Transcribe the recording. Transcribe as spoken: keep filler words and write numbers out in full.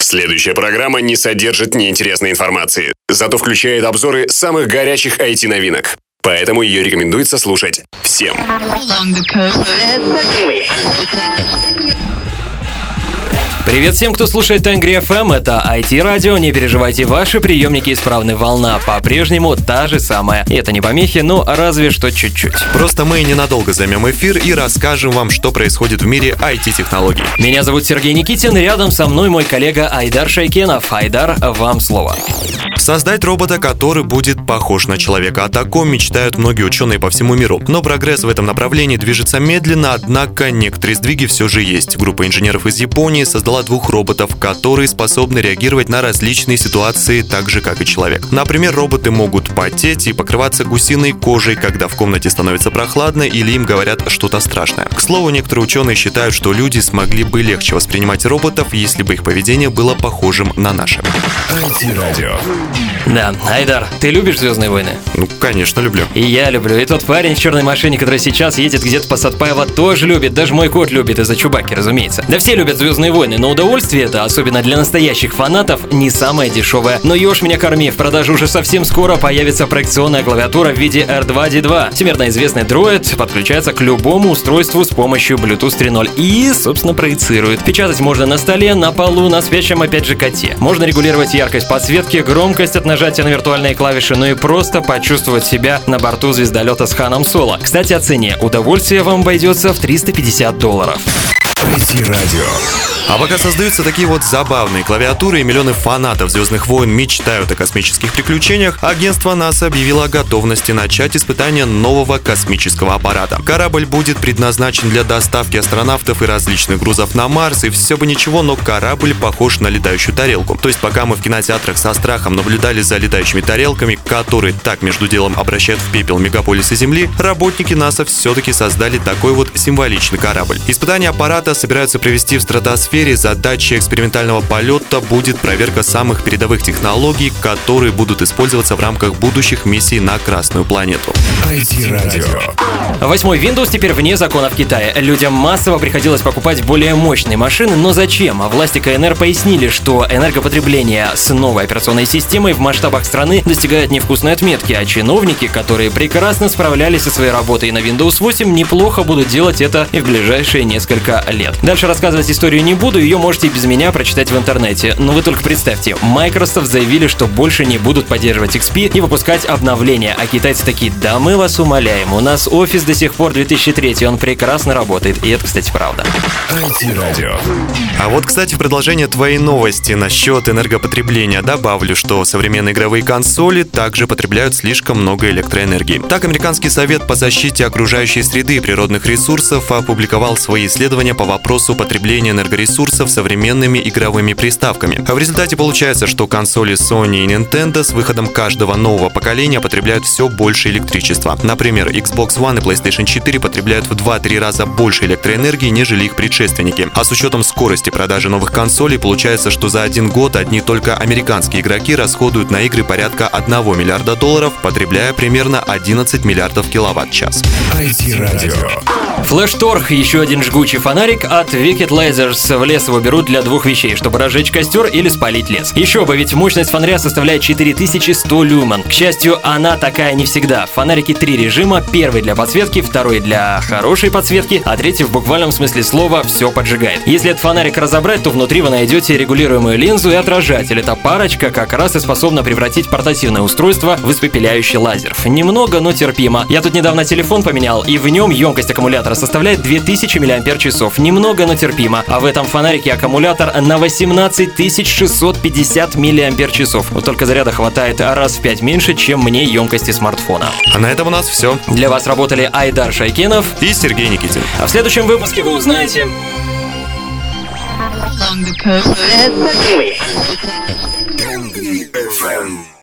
Следующая программа не содержит неинтересной информации, зато включает обзоры самых горячих ай ти-новинок. Поэтому ее рекомендуется слушать всем. Привет всем, кто слушает Тенгри эф эм, это ай ти-радио, не переживайте, ваши приемники исправны, волна по-прежнему та же самая. И это не помехи, но разве что чуть-чуть. Просто мы ненадолго займем эфир и расскажем вам, что происходит в мире ай ти-технологий. Меня зовут Сергей Никитин, рядом со мной мой коллега Айдар Шайкенов. Айдар, вам слово. Создать робота, который будет похож на человека. О таком мечтают многие ученые по всему миру. Но прогресс в этом направлении движется медленно, однако некоторые сдвиги все же есть. Группа инженеров из Японии создала двух роботов, которые способны реагировать на различные ситуации так же, как и человек. Например, роботы могут потеть и покрываться гусиной кожей, когда в комнате становится прохладно или им говорят что-то страшное. К слову, некоторые ученые считают, что люди смогли бы легче воспринимать роботов, если бы их поведение было похожим на наше. ай ти-радио. Да, Айдар, ты любишь «Звездные войны»? Ну, конечно, люблю. И я люблю. И тот парень в черной машине, который сейчас едет где-то по Сатпаева, тоже любит. Даже мой кот любит, из-за Чубаки, разумеется. Да все любят «Звездные войны», но удовольствие это, особенно для настоящих фанатов, не самое дешевое. Но ешь меня корми, в продаже уже совсем скоро появится проекционная клавиатура в виде эр два ди два. Всемирно известный дроид подключается к любому устройству с помощью Bluetooth три ноль и, собственно, проецирует. Печатать можно на столе, на полу, на спящем, опять же, коте. Можно регулировать яркость подсветки, громкость от нажатия на виртуальные клавиши, ну и просто почувствовать себя на борту звездолета с Ханом Соло. Кстати, о цене. Удовольствие вам обойдется в триста пятьдесят долларов. ай ти-радио. А пока создаются такие вот забавные клавиатуры и миллионы фанатов «Звездных войн» мечтают о космических приключениях, агентство НАСА объявило о готовности начать испытание нового космического аппарата. Корабль будет предназначен для доставки астронавтов и различных грузов на Марс, и все бы ничего, но корабль похож на летающую тарелку. То есть пока мы в кинотеатрах со страхом наблюдали за летающими тарелками, которые так между делом обращают в пепел мегаполисы Земли, работники НАСА все-таки создали такой вот символичный корабль. Испытание аппарата собираются провести в стратосфере. Задачей экспериментального полета будет проверка самых передовых технологий, которые будут использоваться в рамках будущих миссий на Красную планету. ай ти-радио. Восьмой Windows теперь вне закона в Китае. Людям массово приходилось покупать более мощные машины, но зачем? Власти ка эн эр пояснили, что энергопотребление с новой операционной системой в масштабах страны достигает невкусной отметки, а чиновники, которые прекрасно справлялись со своей работой на Windows восемь, неплохо будут делать это и в ближайшие несколько лет. Дальше рассказывать историю не буду, ее можете без меня прочитать в интернете. Но вы только представьте, Microsoft заявили, что больше не будут поддерживать икс пи и выпускать обновления, а китайцы такие: да мы вас умоляем, у нас офис до сих пор две тысячи третий, он прекрасно работает, и это, кстати, правда. ай ти-радио. А вот, кстати, в продолжение твоей новости насчет энергопотребления добавлю, что современные игровые консоли также потребляют слишком много электроэнергии. Так, Американский совет по защите окружающей среды и природных ресурсов опубликовал свои исследования по вопросу потребления энергоресурсов современными игровыми приставками. В результате получается, что консоли Sony и Nintendo с выходом каждого нового поколения потребляют все больше электричества. Например, Xbox One и PlayStation четыре потребляют в два-три раза больше электроэнергии, нежели их предшественники. А с учетом скорости продажи новых консолей, получается, что за один год одни только американские игроки расходуют на игры порядка одного миллиарда долларов, потребляя примерно одиннадцать миллиардов киловатт-час. ай ти-радио. Флэш-торг, еще один жгучий фонарик от Wicked Lasers. В лес его берут для двух вещей, чтобы разжечь костер или спалить лес. Еще бы, ведь мощность фонаря составляет четыре тысячи сто люмен. К счастью, она такая не всегда. В фонарике три режима: первый для подсветки, второй для хорошей подсветки, а третий в буквальном смысле слова все поджигает. Если этот фонарик разобрать, то внутри вы найдете регулируемую линзу и отражатель. Эта парочка как раз и способна превратить портативное устройство в испепеляющий лазер. Немного, но терпимо. Я тут недавно телефон поменял, и в нем емкость аккумулятора составляет две тысячи миллиампер-часов. Немного, но терпимо. А в этом фонарике аккумулятор на восемнадцать тысяч шестьсот пятьдесят миллиампер-часов. Вот только заряда хватает раз в пять меньше, чем мне емкости смартфона. А на этом у нас все. Для вас работали Айдар Шайкенов И Сергей Никитин. А в следующем выпуске вы узнаете... Тенгри эф эм.